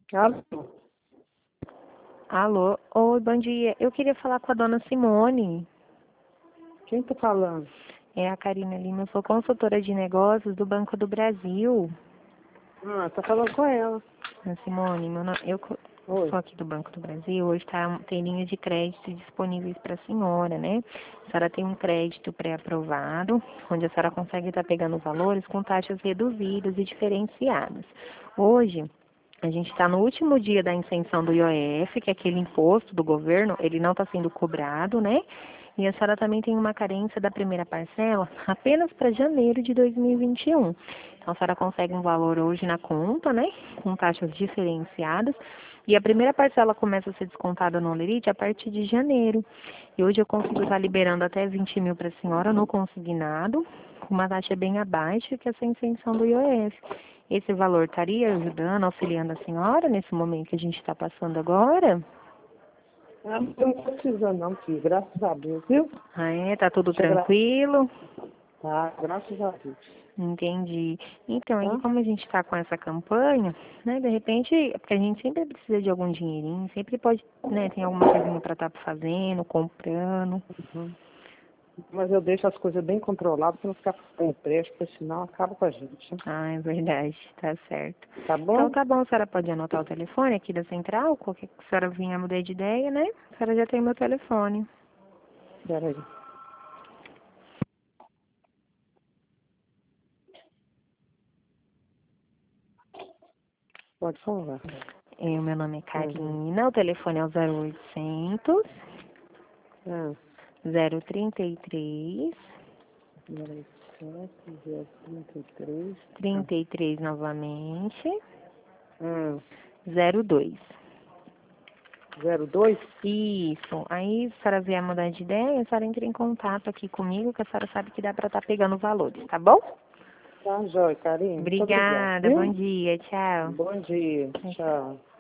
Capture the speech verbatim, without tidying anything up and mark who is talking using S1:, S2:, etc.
S1: Alô?
S2: Alô, oi, bom dia. Eu queria falar com a dona Simone.
S1: Quem tá falando?
S2: É a Karina Lima, eu sou consultora de negócios do Banco do Brasil.
S1: Ah, tá falando com ela.
S2: Dona Simone, meu nome, eu co-
S1: Oi.
S2: sou aqui do Banco do Brasil. Hoje tá, tem linha de crédito disponíveis para a senhora, né? A senhora tem um crédito pré-aprovado, onde a senhora consegue estar pegando valores com taxas reduzidas e diferenciadas. Hoje, a gente está no último dia da isenção do I O F, que é aquele imposto do governo, ele não está sendo cobrado, né? E a senhora também tem uma carência da primeira parcela apenas para janeiro de dois mil e vinte e um. Então a senhora consegue um valor hoje na conta, né? Com taxas diferenciadas. E a primeira parcela começa a ser descontada no Lerite a partir de janeiro. E hoje eu consigo estar liberando até vinte mil para a senhora no consignado, com uma taxa bem abaixo que essa isenção do I O F. Esse valor estaria ajudando, auxiliando a senhora nesse momento que a gente está passando agora?
S1: Ah, não tô precisando não, filho. Graças a Deus, viu?
S2: Ah, é? Tá tudo
S1: Deixa gra...
S2: tranquilo?
S1: Tá, graças a Deus.
S2: Entendi. Então, aí
S1: Tá?
S2: como a gente está com essa campanha, né, de repente, porque a gente sempre precisa de algum dinheirinho, sempre pode, né, tem alguma coisinha para estar fazendo, comprando.
S1: Uhum. Mas eu deixo as coisas bem controladas pra não ficar com empréstimo, porque senão acaba com a gente. Né?
S2: Ah, é verdade, tá certo.
S1: Tá
S2: Então
S1: bom?
S2: tá bom, a senhora pode anotar o telefone aqui da central, qualquer que a senhora vinha mudar de ideia, né? A senhora já tem meu telefone.
S1: Peraí. Pode falar.
S2: É, o meu nome é
S1: Uhum.
S2: Karina, o telefone é o zero oitocentos,
S1: Ah,
S2: zero trinta e três,
S1: peraí. sete, zero, trinta e três. Ah.
S2: trinta e três novamente,
S1: Hum.
S2: zero dois.
S1: zero dois?
S2: Isso. Aí, se a senhora vier mudar de ideia, a senhora entra em contato aqui comigo, que a senhora sabe que dá para estar pegando valores, tá bom?
S1: Tá, jóia, carinho. Muito obrigado,
S2: Obrigada, bom
S1: viu?
S2: dia, tchau.
S1: Bom dia. Tchau.